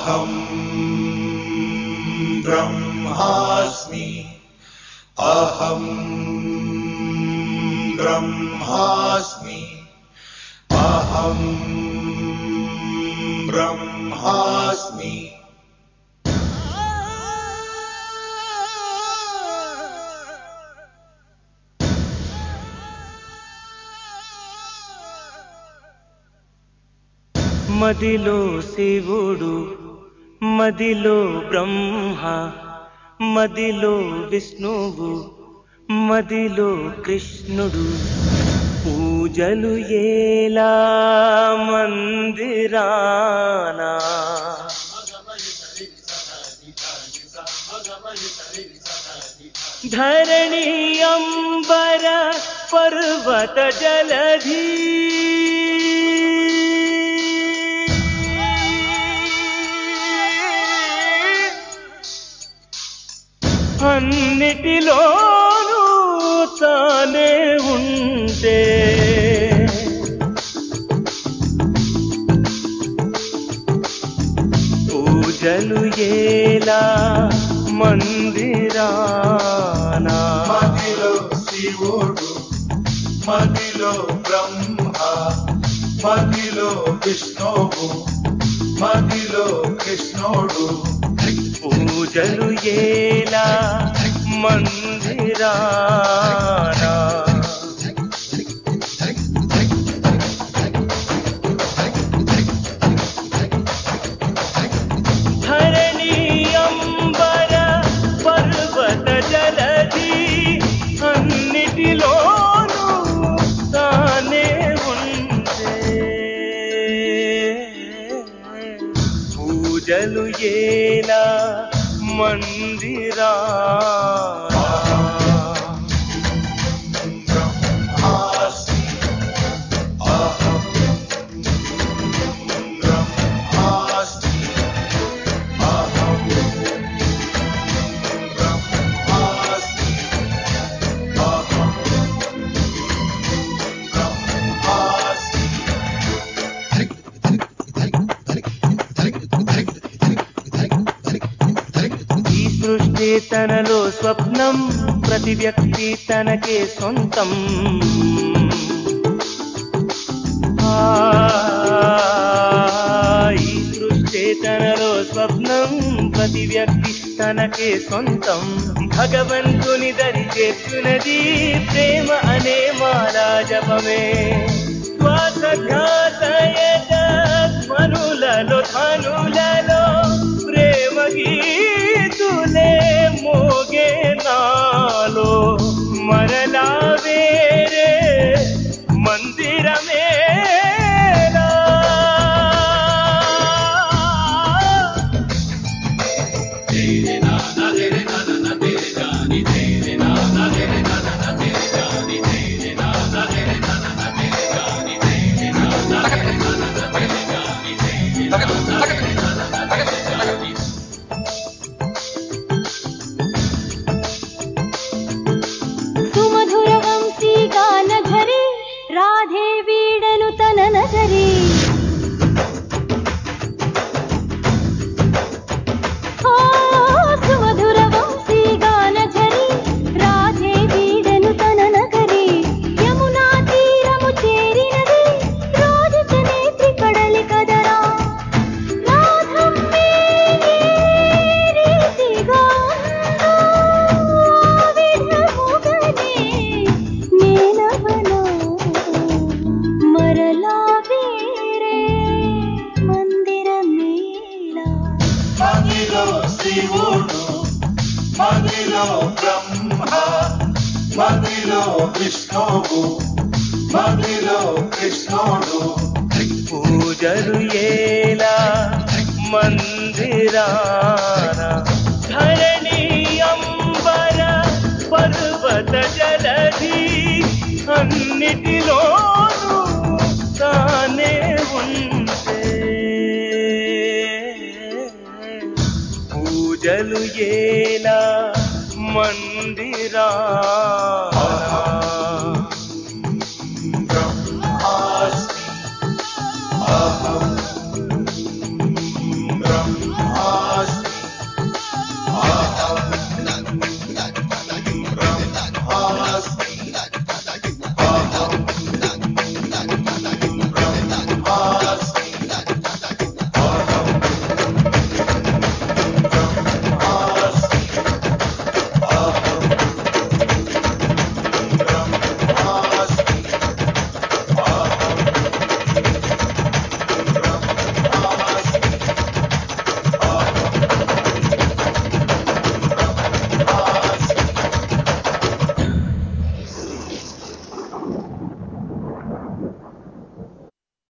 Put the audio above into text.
अहं ब्रह्मास्मि अहं ब्रह्मास्मि अहं ब्रह्मास्मि। మదిలో శివుడు, మదిలో బ్రహ్మ, మదిలో విష్ణువు, మదిలో కృష్ణుడు. పూజలు ఏలా మందిరానా, ధరణి అంబర పర్వత జలధి, అన్నిటిలోనూ తానే ఉంటే పూజలు ఏలా మందిరానా. మదిలో శివుడు, మదిలో బ్రహ్మ, మదిలో విష్ణువు, మదిలో కృష్ణుడు. పూజలు ఏలా మందిరానా. ధరణి అంబర పర్వత జలధి, అన్నిటిలోనూ తానే ఉంటే పూజలు ఏలా మందిరానా. సృష్టి తనలో స్వప్నం, ప్రతి వ్యక్తి తనకే సొంతం. ఈ సృష్టి తనలో స్వప్నం, ప్రతి వ్యక్తి తనకే సొంతం. భగవంతుని దరి చేస్తున్నది ప్రేమ అనే మాలా జపమే. శ్వాసఘాతయత ధ్వనులలో ధనులలో ప్రేమ గీతులే మోగే నాలో. మరలా వేరే మందిరమేలా, సుమధుర వంశీ గాన ఝరి, రాధే వీడను తన నగరి. సుమధుర వంశీ గాన ఝరి, రాధే వీడను తన నగరి. యమునా తీరము చేరినది, రాధిక నేత్రి కడలి కదరా. రాధమ్మే ఏ రీతిగా విధముగనే నేనవనా. మరలా వేరే మందిరమేలా. మదిలో శివుడు, మదిలో బ్రహ్మ, మదిలో విష్ణువు, మదిలో కృష్ణుడు. పూజలు ఏలా మందిరానా. ధరణి అంబర పర్వత జలధి, అన్నిటిలోనూ తానే ఉంటే పూజలు ఏలా మందిరానా.